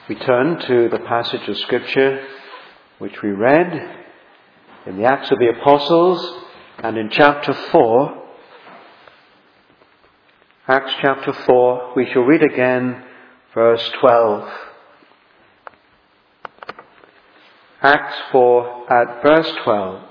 We turn to the passage of Scripture which we read in the Acts of the Apostles and in chapter 4. Acts chapter 4, we shall read again verse 12. Acts 4 at verse 12.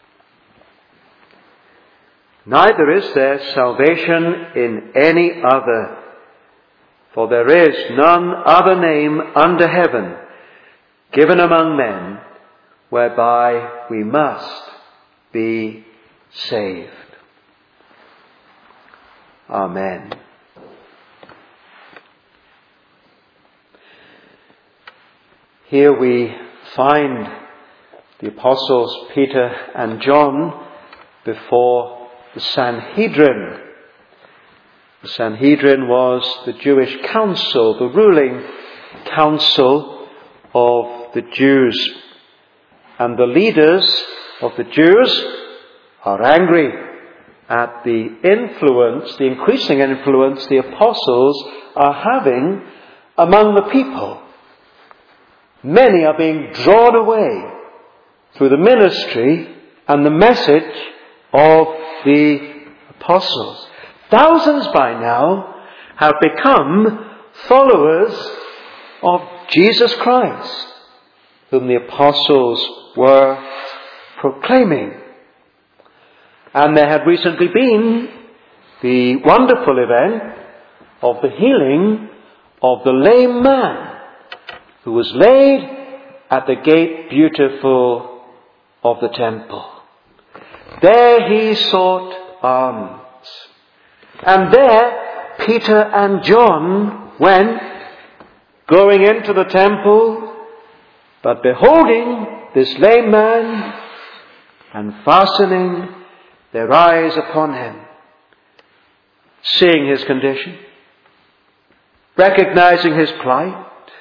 Neither is there salvation in any other, for there is none other name under heaven given among men whereby we must be saved. Amen. Here we find the apostles Peter and John before the Sanhedrin. The Sanhedrin was the Jewish council, the ruling council of the Jews. And the leaders of the Jews are angry at the influence, the increasing influence the apostles are having among the people. Many are being drawn away through the ministry and the message of the apostles. Thousands by now have become followers of Jesus Christ, whom the apostles were proclaiming. And there had recently been the wonderful event of the healing of the lame man who was laid at the gate beautiful of the temple. There he sought alms. And there Peter and John went, going into the temple, but beholding this lame man and fastening their eyes upon him, seeing his condition, recognizing his plight,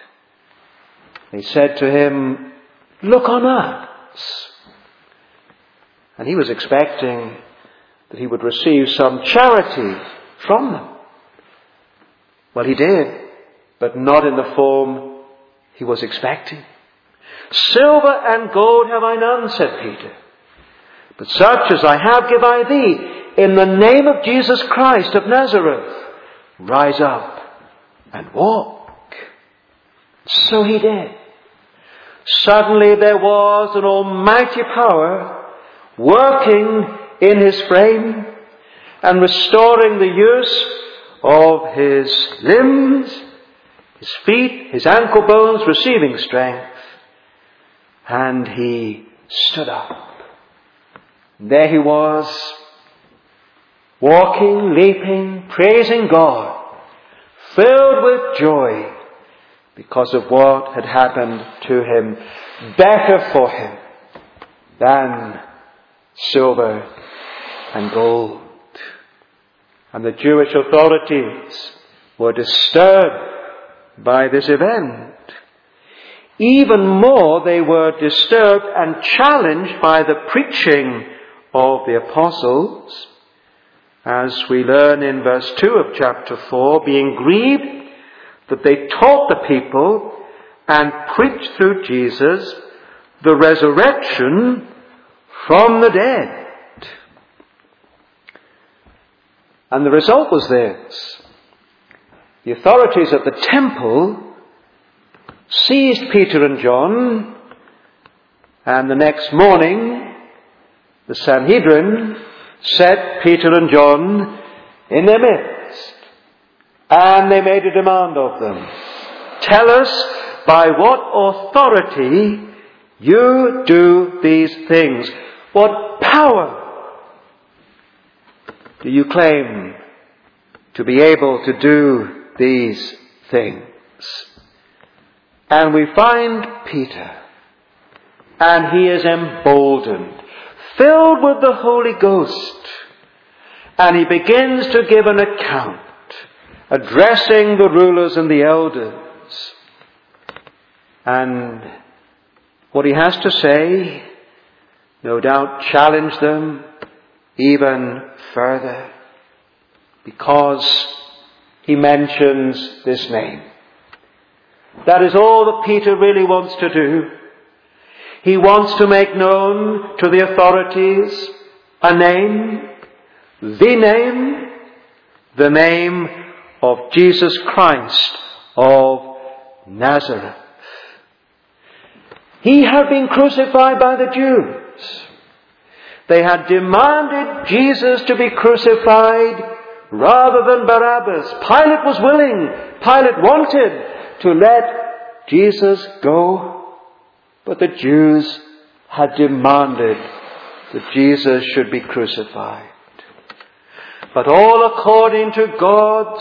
they said to him, "Look on us." And he was expecting that he would receive some charity from them. Well, he did, but not in the form he was expecting. "Silver and gold have I none," said Peter, "but such as I have give I thee. In the name of Jesus Christ of Nazareth, rise up and walk." So he did. Suddenly there was an almighty power working in his frame and restoring the use of his limbs, his feet, his ankle bones receiving strength. And he stood up. There he was, walking, leaping, praising God, filled with joy because of what had happened to him, better for him than silver and gold. And the Jewish authorities were disturbed by this event. Even more, they were disturbed and challenged by the preaching of the apostles, as we learn in verse 2 of chapter 4, being grieved that they taught the people and preached through Jesus the resurrection from the dead. And the result was this. The authorities at the temple seized Peter and John, and the next morning the Sanhedrin set Peter and John in their midst, and they made a demand of them. "Tell us by what authority you do these things. What power do you claim to be able to do these things?" And we find Peter, and he is emboldened, filled with the Holy Ghost, and he begins to give an account, addressing the rulers and the elders. And what he has to say, no doubt, challenge them even further, because he mentions this name. That is all that Peter really wants to do. He wants to make known to the authorities a name, the name of Jesus Christ of Nazareth. He had been crucified by the Jews. They had demanded Jesus to be crucified rather than Barabbas. Pilate was willing. Pilate wanted to let Jesus go. But the Jews had demanded that Jesus should be crucified. But all according to God's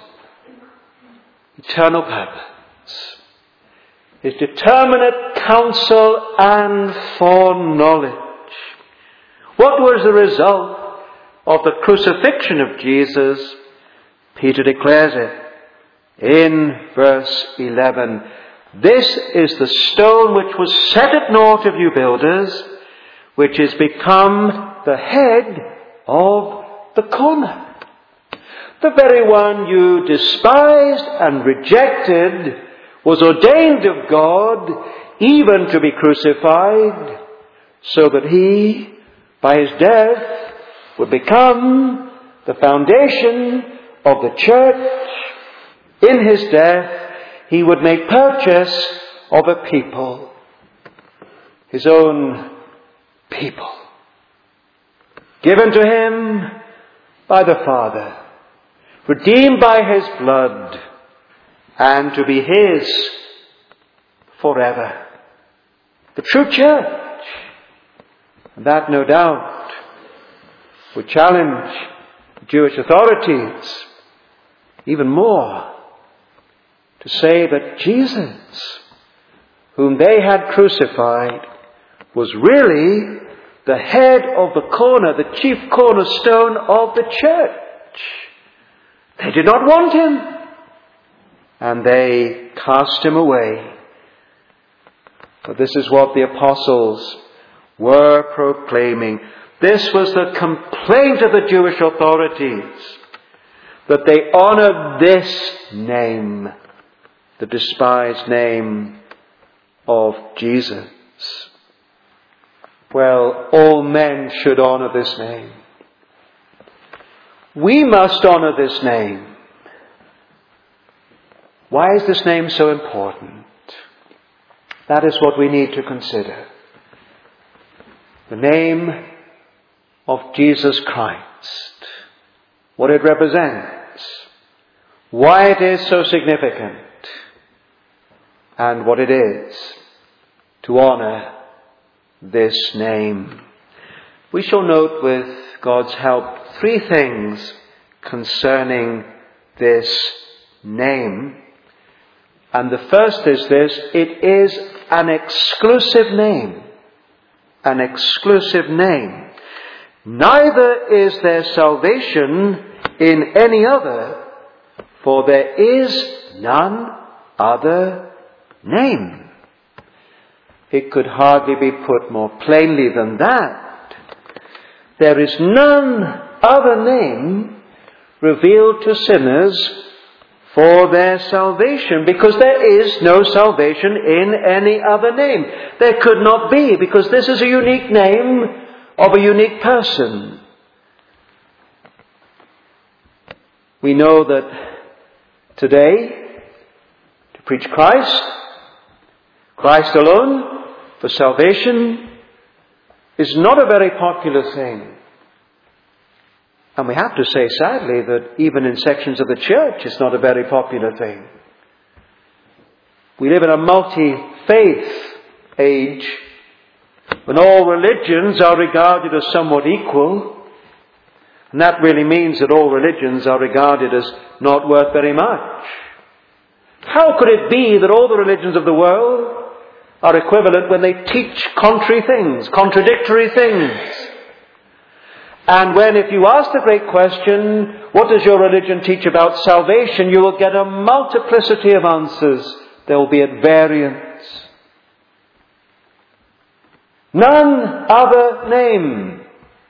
eternal purpose, His determinate counsel and foreknowledge. What was the result of the crucifixion of Jesus? Peter declares it in verse 11. This is the stone which was set at naught of you builders, which is become the head of the corner. The very one you despised and rejected was ordained of God even to be crucified, so that He, by His death, would become the foundation of the church. In His death, He would make purchase of a people, His own people, given to Him by the Father, redeemed by His blood, and to be His forever. The true church. And that, no doubt, would challenge Jewish authorities even more to say that Jesus, whom they had crucified, was really the head of the corner, the chief cornerstone of the church. They did not want Him, and they cast Him away. But this is what the apostles were proclaiming. This was the complaint of the Jewish authorities, that they honored this name, the despised name of Jesus. Well, all men should honor this name. We must honor this name. Why is this name so important? That is what we need to consider. The name of Jesus Christ. What it represents. Why it is so significant. And what it is to honor this name. We shall note with God's help 3 things concerning this name. And the first is this: it is an exclusive name. An exclusive name. Neither is there salvation in any other, for there is none other name. It could hardly be put more plainly than that. There is none other name revealed to sinners for their salvation, because there is no salvation in any other name. There could not be, because this is a unique name of a unique person. We know that today, to preach Christ alone for salvation, is not a very popular thing. And we have to say, sadly, that even in sections of the church, it's not a very popular thing. We live in a multi-faith age when all religions are regarded as somewhat equal. And that really means that all religions are regarded as not worth very much. How could it be that all the religions of the world are equivalent when they teach contrary things, contradictory things? And when, if you ask the great question, what does your religion teach about salvation, you will get a multiplicity of answers. They will be at variance. None other name.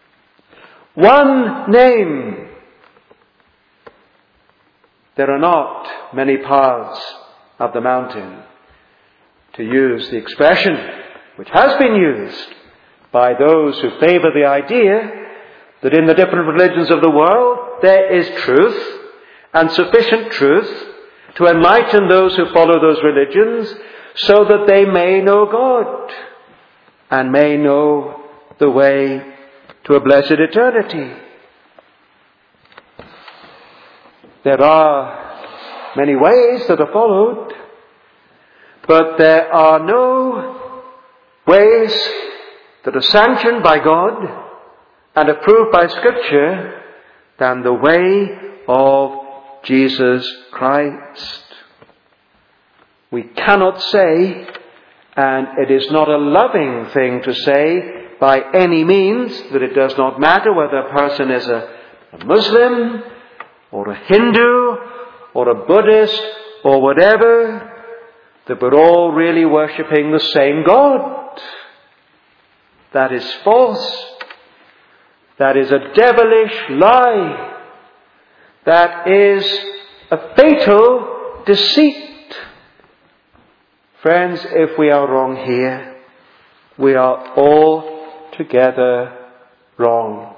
One name. There are not many paths of the mountain, to use the expression which has been used by those who favour the idea that in the different religions of the world there is truth, and sufficient truth, to enlighten those who follow those religions so that they may know God and may know the way to a blessed eternity. There are many ways that are followed, but there are no ways that are sanctioned by God and approved by Scripture than the way of Jesus Christ. We cannot say, and it is not a loving thing to say by any means, that it does not matter whether a person is a Muslim or a Hindu or a Buddhist or whatever, that we're all really worshipping the same God. That is false. That is a devilish lie. That is a fatal deceit. Friends, if we are wrong here, we are altogether wrong.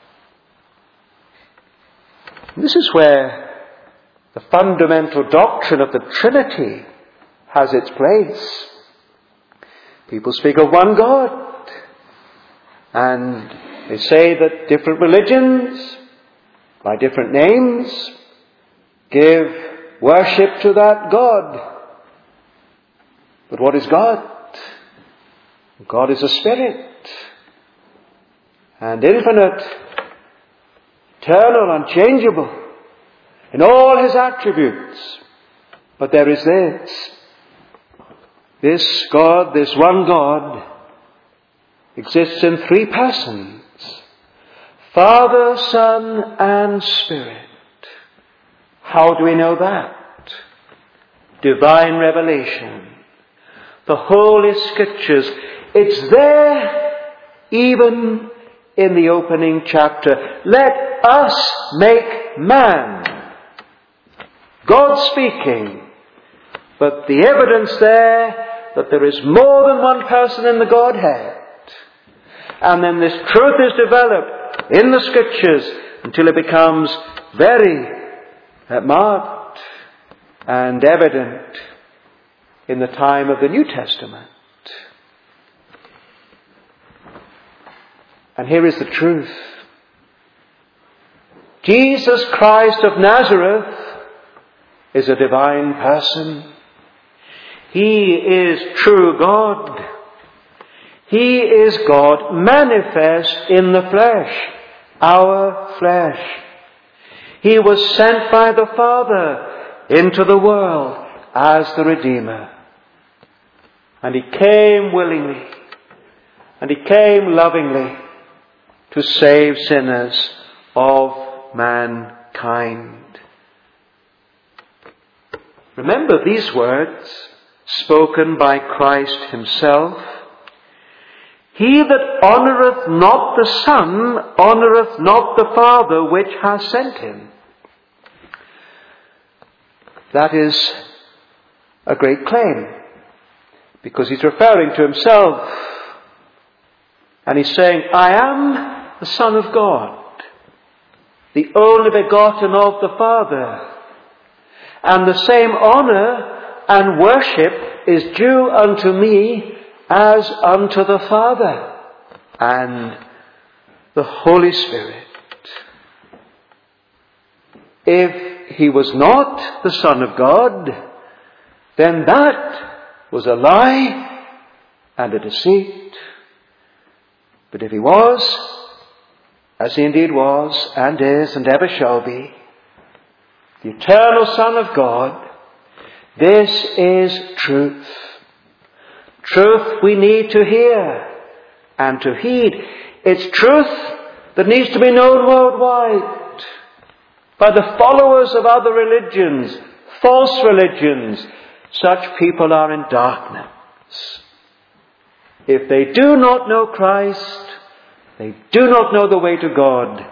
This is where the fundamental doctrine of the Trinity has its place. People speak of one God, and they say that different religions, by different names, give worship to that God. But what is God? God is a spirit, and infinite, eternal, unchangeable in all his attributes. But there is this God, this one God, exists in three persons: Father, Son, and Spirit. How do we know that? Divine revelation. The Holy Scriptures. It's there even in the opening chapter. Let us make man. God speaking. But the evidence there that there is more than one person in the Godhead. And then this truth is developed in the Scriptures until it becomes very marked and evident in the time of the New Testament. And here is the truth. Jesus Christ of Nazareth is a divine person. He is true God. He is God manifest in the flesh, our flesh. He was sent by the Father into the world as the Redeemer. And He came willingly, and He came lovingly to save sinners of mankind. Remember these words spoken by Christ Himself. He that honoureth not the Son, honoureth not the Father which has sent Him. That is a great claim, because He's referring to Himself. And He's saying, I am the Son of God, the only begotten of the Father. And the same honour and worship is due unto me as unto the Father and the Holy Spirit. If He was not the Son of God, then that was a lie and a deceit. But if He was, as He indeed was and is and ever shall be, the eternal Son of God, this is truth. Truth we need to hear and to heed. It's truth that needs to be known worldwide by the followers of other religions, false religions. Such people are in darkness. If they do not know Christ, they do not know the way to God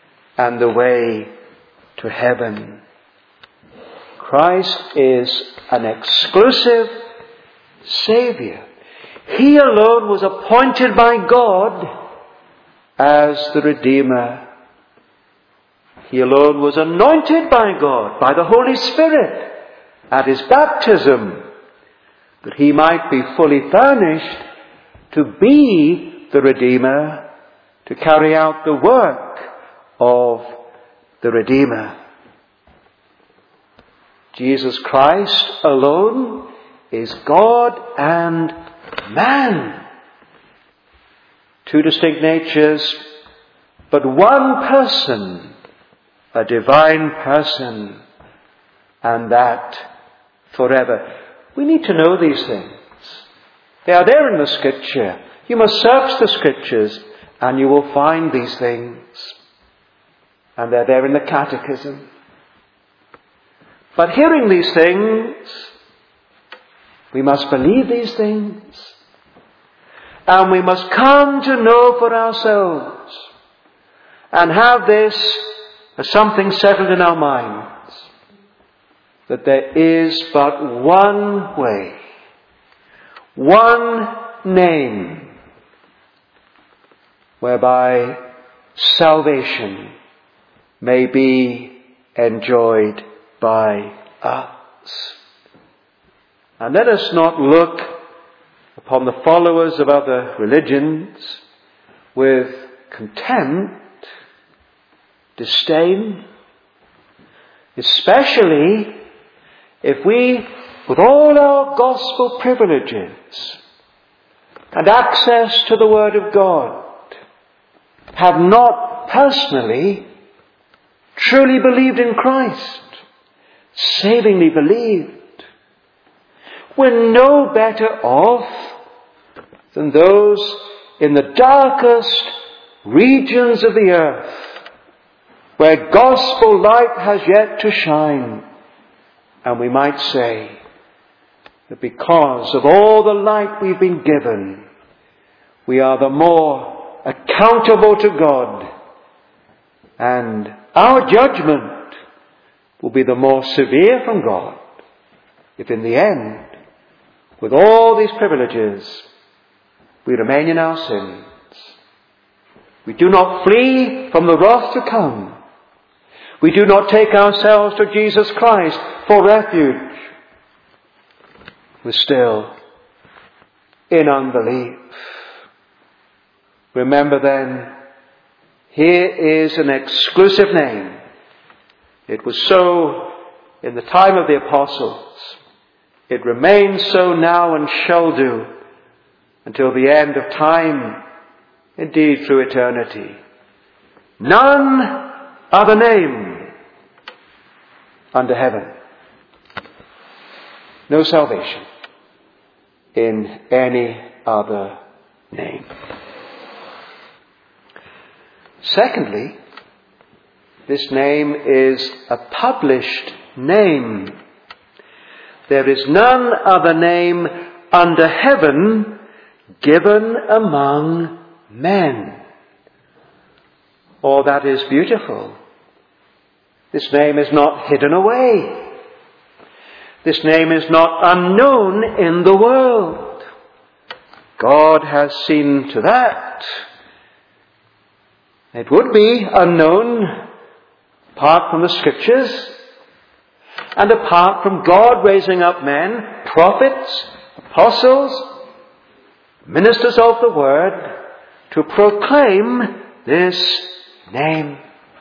and the way to heaven. Christ is an exclusive Saviour. He alone was appointed by God as the Redeemer. He alone was anointed by God, by the Holy Spirit, at his baptism, that he might be fully furnished to be the Redeemer, to carry out the work of the Redeemer. Jesus Christ alone is God and man. Two distinct natures, but one person, a divine person, and that forever. We need to know these things. They are there in the Scripture. You must search the Scriptures and you will find these things. And they're there in the Catechism. But hearing these things, we must believe these things. And we must come to know for ourselves and have this as something settled in our minds, that there is but one way, one name, whereby salvation may be enjoyed by us. And let us not look upon the followers of other religions with contempt, disdain, especially if we, with all our gospel privileges and access to the Word of God, have not personally truly believed in Christ, savingly believed. We're no better off than those in the darkest regions of the earth, where gospel light has yet to shine. And we might say that because of all the light we've been given, we are the more accountable to God, and our judgment will be the more severe from God if in the end, with all these privileges, we remain in our sins. We do not flee from the wrath to come. We do not take ourselves to Jesus Christ for refuge. We're still in unbelief. Remember then, here is an exclusive name. It was so in the time of the apostles. It remains so now and shall do until the end of time, indeed through eternity. None other name under heaven. No salvation in any other name. Secondly, this name is a published name. There is none other name under heaven given among men. Oh, that is beautiful. This name is not hidden away. This name is not unknown in the world. God has seen to that. It would be unknown apart from the Scriptures and apart from God raising up men, prophets, apostles, ministers of the Word, to proclaim this name.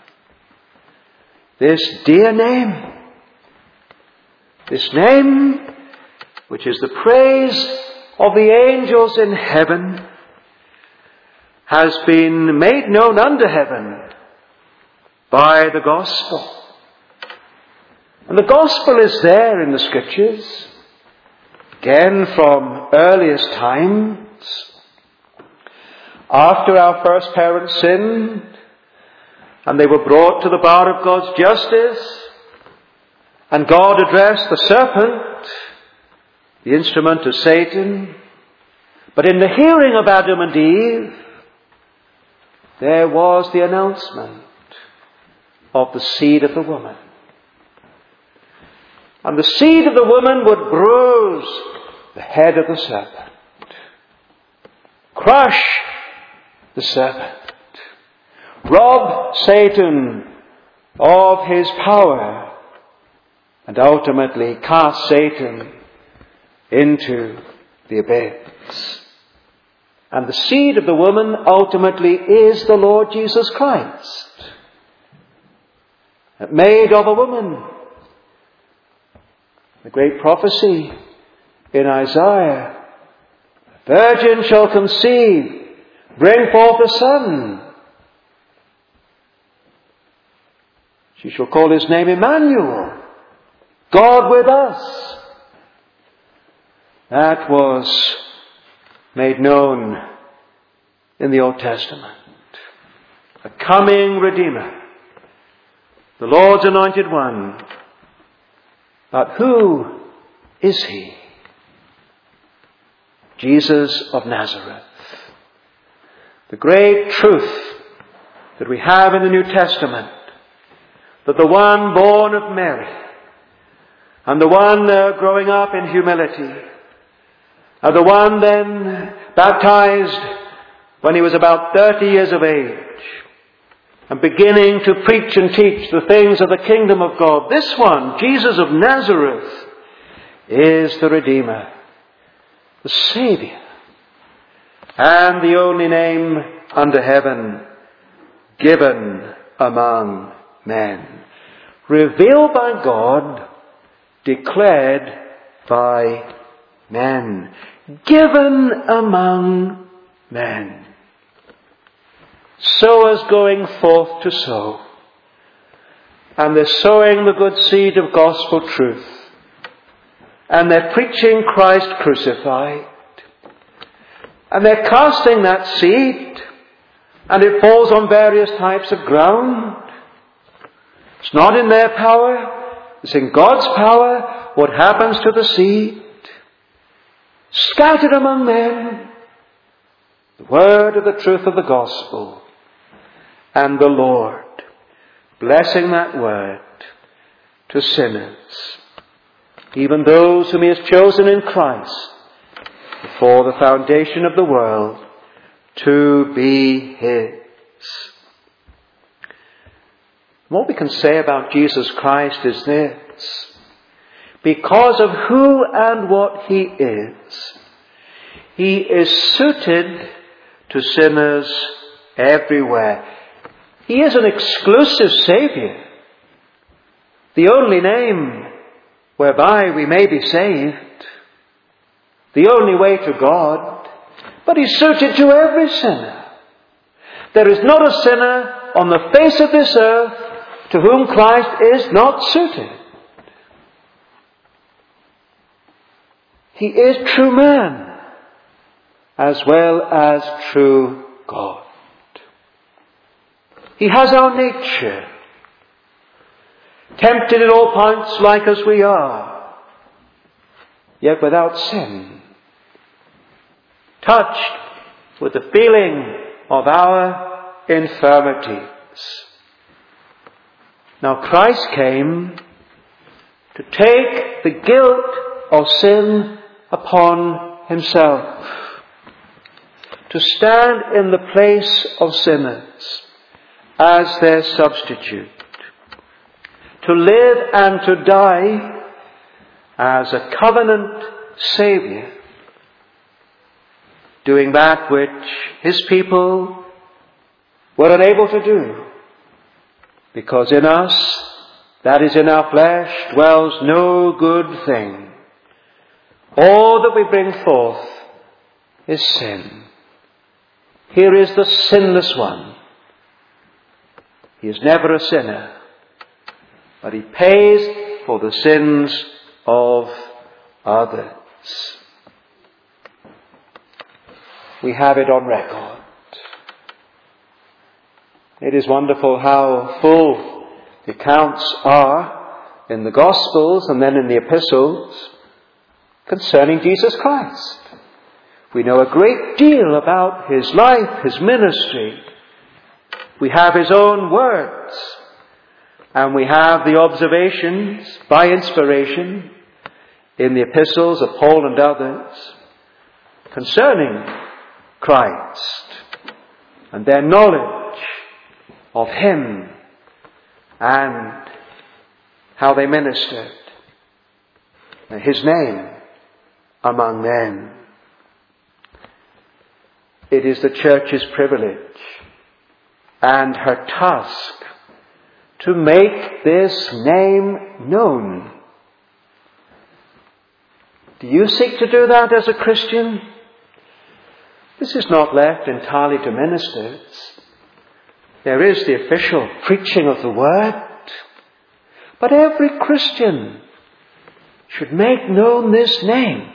This dear name. This name, which is the praise of the angels in heaven, has been made known under heaven by the gospel. And the gospel is there in the Scriptures, again from earliest times. After our first parents sinned, and they were brought to the bar of God's justice, and God addressed the serpent, the instrument of Satan. But in the hearing of Adam and Eve, there was the announcement of the seed of the woman. And the seed of the woman would bruise the head of the serpent. Crush the serpent. Rob Satan of his power. And ultimately cast Satan into the abyss. And the seed of the woman ultimately is the Lord Jesus Christ. Made of a woman. The great prophecy in Isaiah. The virgin shall conceive, bring forth a son. She shall call his name Emmanuel, God with us. That was made known in the Old Testament. A coming Redeemer, the Lord's anointed one. But who is he? Jesus of Nazareth. The great truth that we have in the New Testament, that the one born of Mary, and the one growing up in humility, and the one then baptized when he was about 30 years of age, and beginning to preach and teach the things of the kingdom of God. This one, Jesus of Nazareth, is the Redeemer, the Saviour, and the only name under heaven given among men. Revealed by God, declared by men. Given among men. Sowers going forth to sow. And they're sowing the good seed of gospel truth. And they're preaching Christ crucified. And they're casting that seed. And it falls on various types of ground. It's not in their power. It's in God's power. What happens to the seed? Scattered among men. The word of the truth of the gospel. And the Lord blessing that word to sinners, even those whom he has chosen in Christ before the foundation of the world to be his. What we can say about Jesus Christ is this: because of who and what he is suited to sinners everywhere. He is an exclusive Saviour, the only name whereby we may be saved, the only way to God, but he's suited to every sinner. There is not a sinner on the face of this earth to whom Christ is not suited. He is true man as well as true God. He has our nature, tempted at all points like as we are, yet without sin, touched with the feeling of our infirmities. Now Christ came to take the guilt of sin upon himself, to stand in the place of sinners as their substitute, to live and to die as a covenant Saviour, doing that which his people were unable to do, because in us, that is in our flesh, dwells no good thing. All that we bring forth is sin. Here is the sinless one. He is never a sinner, but he pays for the sins of others. We have it on record. It is wonderful how full the accounts are in the Gospels and then in the Epistles concerning Jesus Christ. We know a great deal about his life, his ministry. We have his own words And we have the observations by inspiration in the epistles of Paul and others concerning Christ and their knowledge of Him and how they ministered His name among men. It is the church's privilege and her task to make this name known. Do you seek to do that as a Christian? This is not left entirely to ministers. There is the official preaching of the Word. But every Christian should make known this name.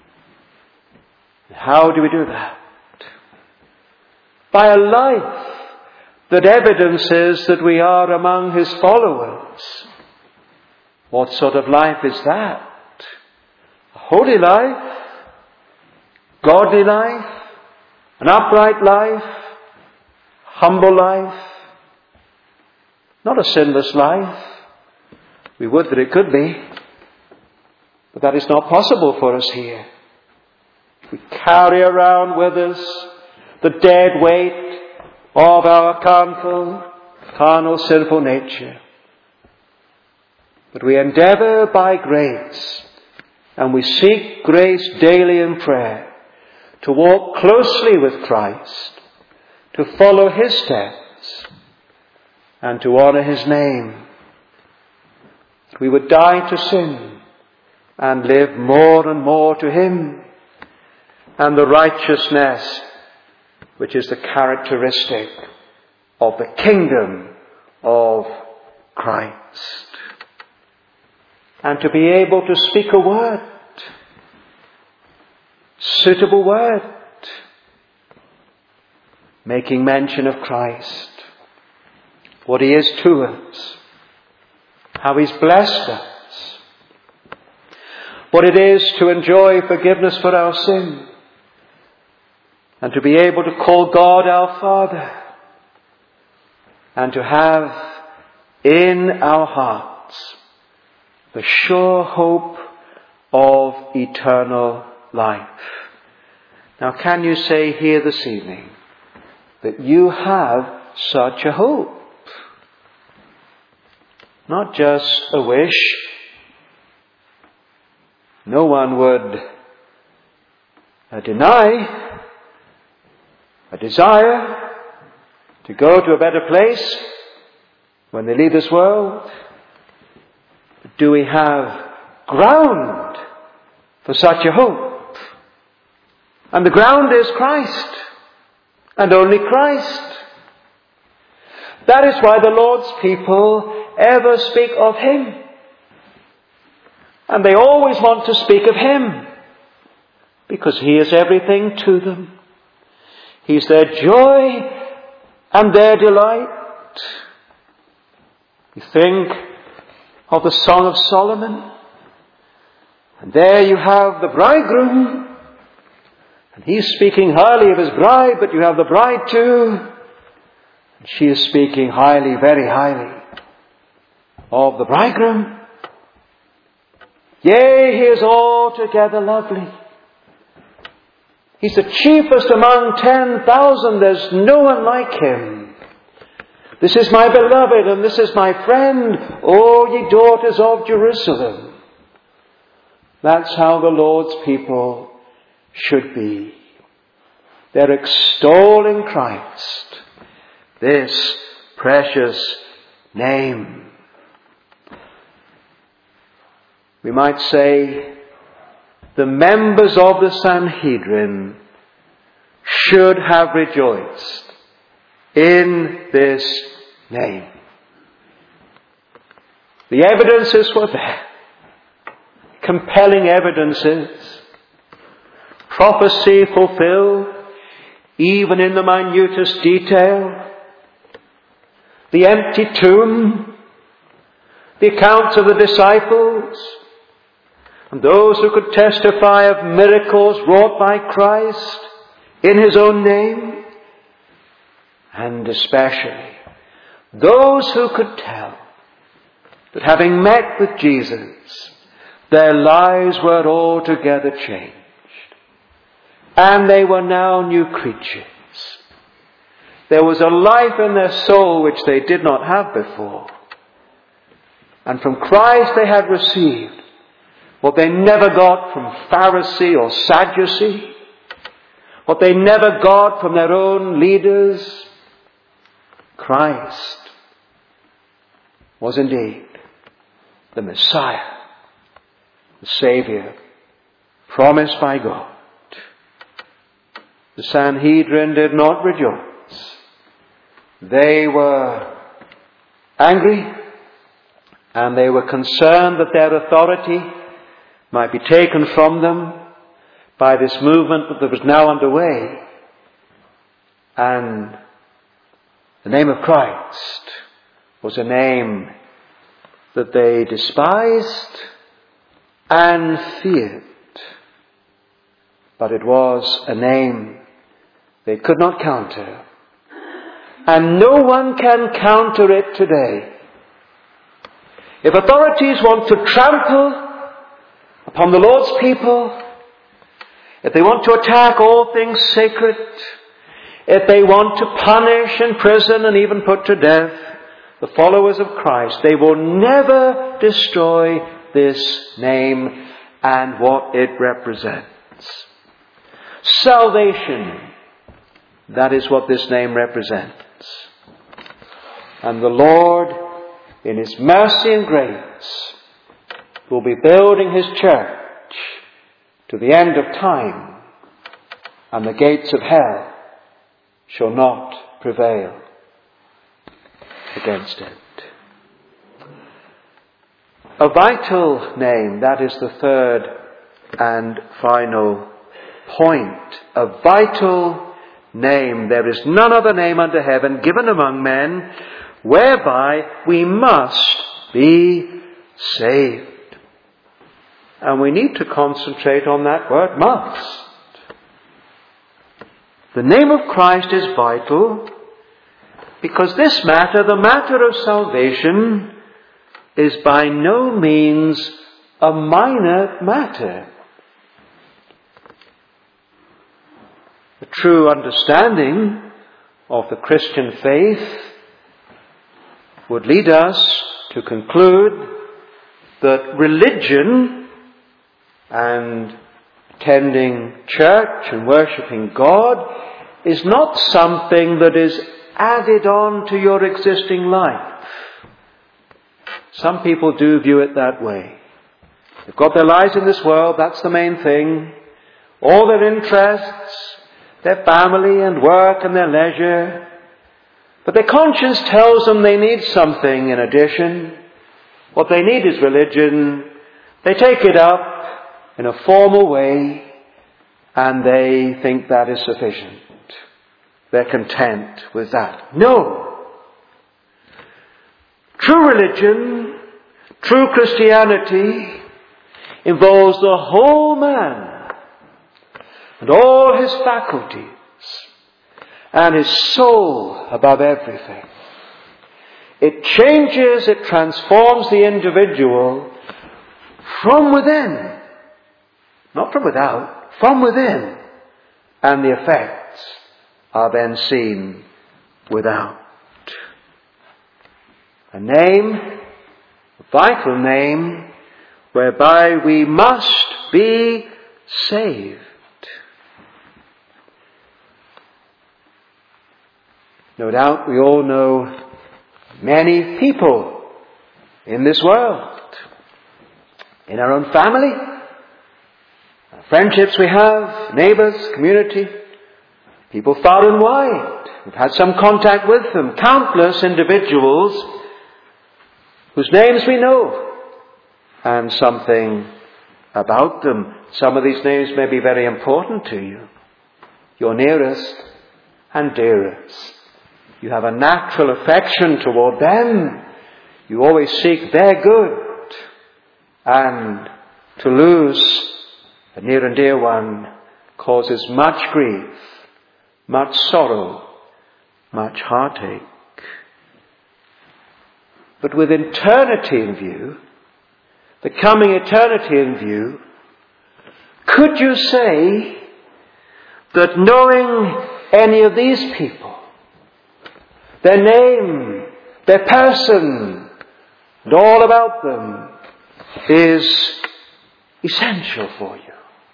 How do we do that? By a life that evidences that we are among His followers. What sort of life is that? A holy life? Godly life? An upright life? Humble life? Not a sinless life. We would that it could be. But that is not possible for us here. We carry around with us the dead weight of our carnal, sinful nature. But we endeavour by grace, and we seek grace daily in prayer, to walk closely with Christ, to follow His steps, and to honour His name. We would die to sin and live more and more to Him and the righteousness which is the characteristic of the kingdom of Christ. And to be able to speak a word, suitable word, making mention of Christ, what He is to us, how He's blessed us, what it is to enjoy forgiveness for our sin, and to be able to call God our Father, and to have in our hearts the sure hope of eternal life. Now, can you say here this evening that you have such a hope? Not just a wish. No one would deny a desire to go to a better place when they leave this world. But do we have ground for such a hope? And the ground is Christ, and only Christ. That is why the Lord's people ever speak of Him. And they always want to speak of Him, because He is everything to them. He's their joy and their delight. You think of the Song of Solomon, and there you have the bridegroom, and he's speaking highly of his bride, but you have the bride too, and she is speaking highly, very highly, of the bridegroom. Yea, he is altogether lovely. He's the chiefest among 10,000. There's no one like Him. This is my beloved, and this is my friend, O ye daughters of Jerusalem. That's how the Lord's people should be. They're extolling Christ, this precious name. We might say, the members of the Sanhedrin should have rejoiced in this name. The evidences were there. Compelling evidences. Prophecy fulfilled, even in the minutest detail. The empty tomb. The accounts of the disciples. And those who could testify of miracles wrought by Christ in His own name. And especially those who could tell that having met with Jesus, their lives were altogether changed. And they were now new creatures. There was a life in their soul which they did not have before. And from Christ they had received what they never got from Pharisee or Sadducee, what they never got from their own leaders. Christ was indeed the Messiah, the Saviour, promised by God. The Sanhedrin did not rejoice. They were angry, and they were concerned that their authority might be taken from them by this movement that was now underway. And the name of Christ was a name that they despised and feared. But it was a name they could not counter. And no one can counter it today. If authorities want to trample upon the Lord's people, if they want to attack all things sacred, if they want to punish, imprison, and even put to death the followers of Christ, they will never destroy this name and what it represents. Salvation, that is what this name represents. And the Lord, in His mercy and grace, will be building His church to the end of time, and the gates of hell shall not prevail against it. A vital name, that is the third and final point. A vital name. There is none other name under heaven given among men whereby we must be saved. And we need to concentrate on that word, must. The name of Christ is vital because this matter, the matter of salvation, is by no means a minor matter. The true understanding of the Christian faith would lead us to conclude that religion and attending church and worshipping God is not something that is added on to your existing life. Some people do view it that way. They've got their lives in this world, that's the main thing. All their interests, their family and work and their leisure. But their conscience tells them they need something in addition. What they need is religion. They take it up in a formal way, and they think that is sufficient. They're content with that. No! True religion, true Christianity, involves the whole man and all his faculties and his soul above everything. It changes, it transforms the individual from within. Not from without, from within. And the effects are then seen without. A name, a vital name, whereby we must be saved. No doubt we all know many people in this world, in our own family, friendships we have, neighbours, community, people far and wide. We've had some contact with them. Countless individuals whose names we know and something about them. Some of these names may be very important to you. Your nearest and dearest. You have a natural affection toward them. You always seek their good. And to lose a near and dear one causes much grief, much sorrow, much heartache. but with eternity in view, the coming eternity in view, could you say that knowing any of these people, their name, their person, and all about them, is essential for you?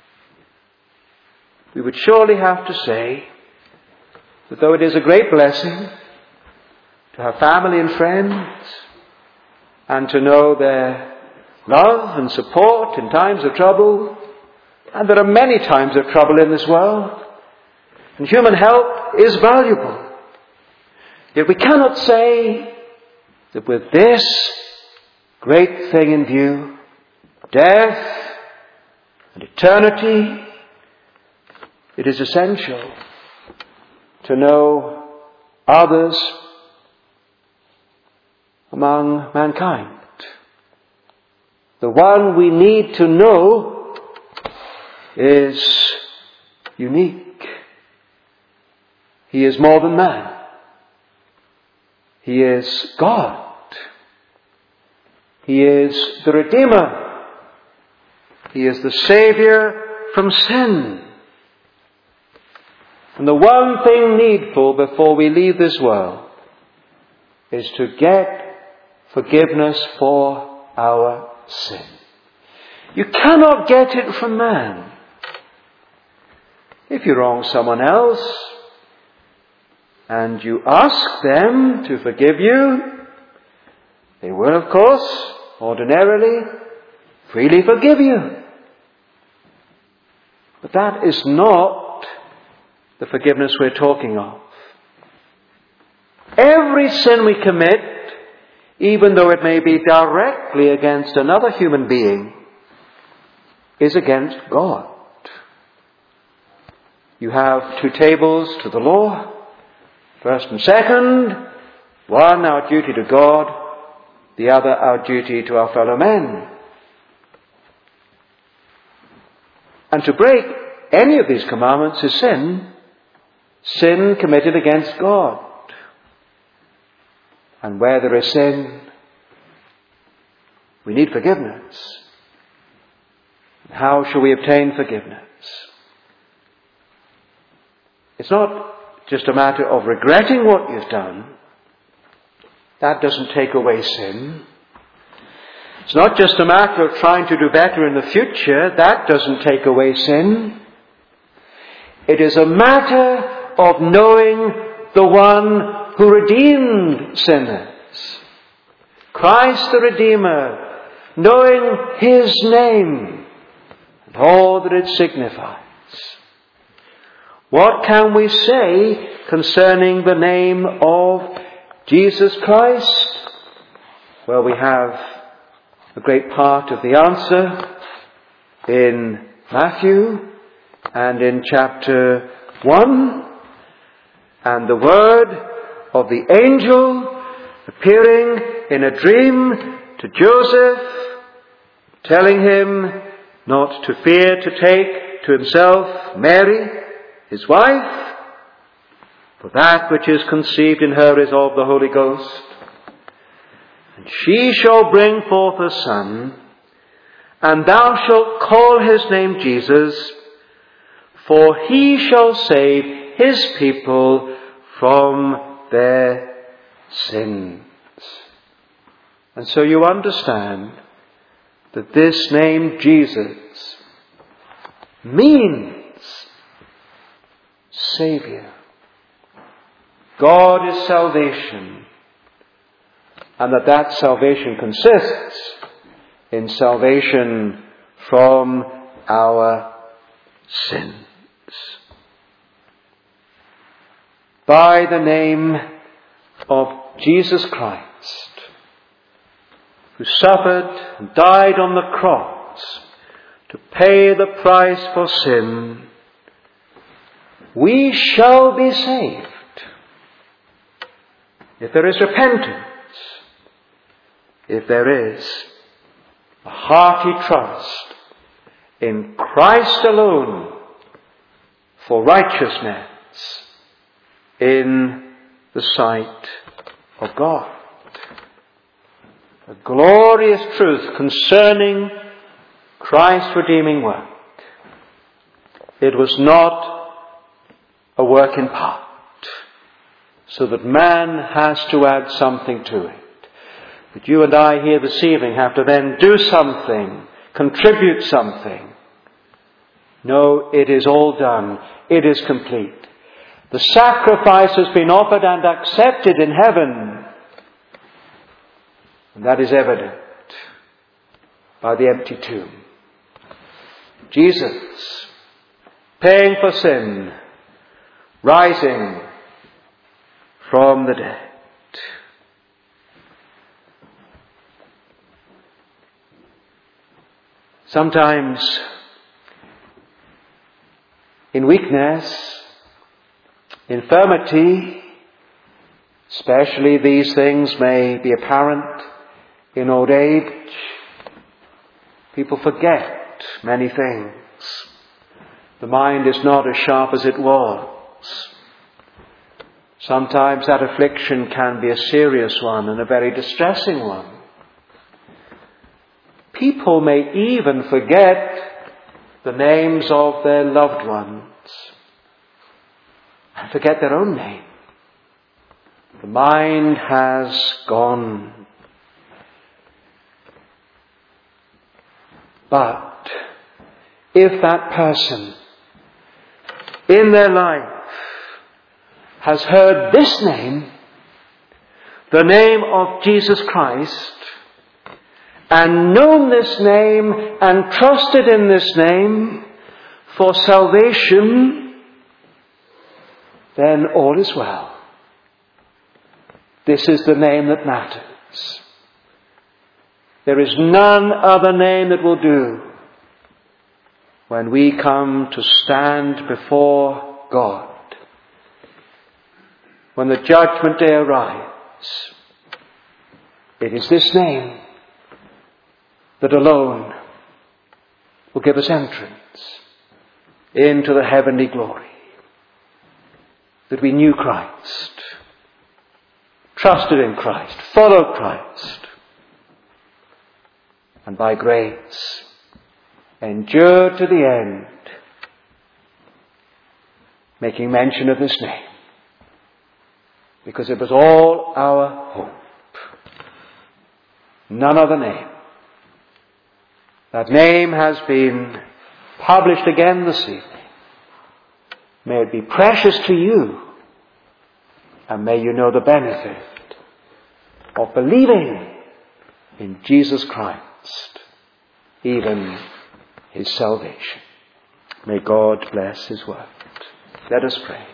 We would surely have to say that though it is a great blessing to have family and friends, and to know their love and support in times of trouble, and there are many times of trouble in this world, and human help is valuable, yet we cannot say that with this great thing in view, death and eternity, it is essential to know others among mankind. The one we need to know is unique. He is more than man. He is God. He is the Redeemer. He is the Saviour from sin. And the one thing needful before we leave this world is to get forgiveness for our sin. You cannot get it from man. If you wrong someone else and you ask them to forgive you, they will, of course, ordinarily, freely forgive you. But that is not the forgiveness we're talking of. Every sin we commit, even though it may be directly against another human being, is against God. You have two tables to the law, first and second, one our duty to God, the other our duty to our fellow men. And to break any of these commandments is sin committed against God. And where there is sin, we need forgiveness. How shall we obtain forgiveness? It's not just a matter of regretting what you've done. That doesn't take away sin. It's not just a matter of trying to do better in the future. That doesn't take away sin. It is a matter of knowing the one who redeemed sinners. Christ the Redeemer, knowing His name and all that it signifies. What can we say concerning the name of Jesus Christ? Well, we have a great part of the answer in Matthew and in chapter 1. And the word of the angel appearing in a dream to Joseph, telling him not to fear to take to himself Mary, his wife, for that which is conceived in her is of the Holy Ghost. And she shall bring forth a son, and thou shalt call his name Jesus, for he shall save his people from their sins. And so you understand that this name Jesus means Saviour. God is salvation, and that salvation consists in salvation from our sins. By the name of Jesus Christ, who suffered and died on the cross to pay the price for sin, we shall be saved. If there is repentance, if there is a hearty trust in Christ alone for righteousness in the sight of God. a glorious truth concerning Christ's redeeming work. It was not a work in part, so that man has to add something to it. But you and I here this evening have to then do something, contribute something. No, it is all done. It is complete. The sacrifice has been offered and accepted in heaven. And that is evident by the empty tomb. Jesus, paying for sin, rising from the dead. Sometimes, in weakness, infirmity, especially these things may be apparent in old age, people forget many things. The mind is not as sharp as it was. Sometimes that affliction can be a serious one and a very distressing one. People may even forget the names of their loved ones and forget their own name. The mind has gone. But if that person in their life has heard this name, the name of Jesus Christ, and known this name and trusted in this name for salvation, then all is well. This is the name that matters. There is none other name that will do when we come to stand before God. When the judgment day arrives, it is this name that alone will give us entrance into the heavenly glory. That we knew Christ, trusted in Christ, followed Christ, and by grace endured to the end, making mention of this name, because it was all our hope. None other name. That name has been published again this evening. May it be precious to you, and may you know the benefit of believing in Jesus Christ, even His salvation. May God bless His word. Let us pray.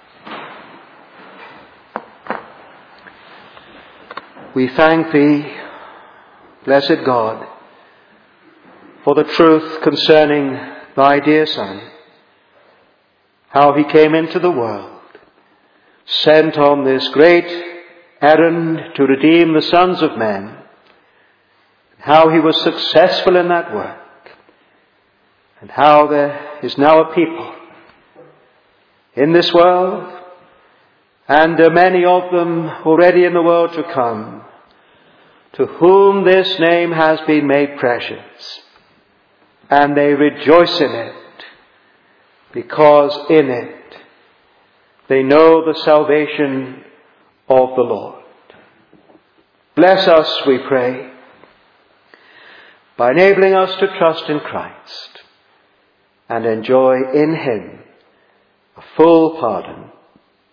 We thank Thee, blessed God, for the truth concerning Thy dear Son, how He came into the world, sent on this great errand to redeem the sons of men, how He was successful in that work, and how there is now a people in this world, and many of them already in the world to come, to whom this name has been made precious. And they rejoice in it, because in it they know the salvation of the Lord. Bless us, we pray, by enabling us to trust in Christ and enjoy in Him a full pardon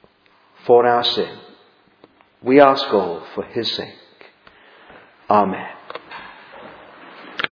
for our sin. We ask all for His sake. Amen.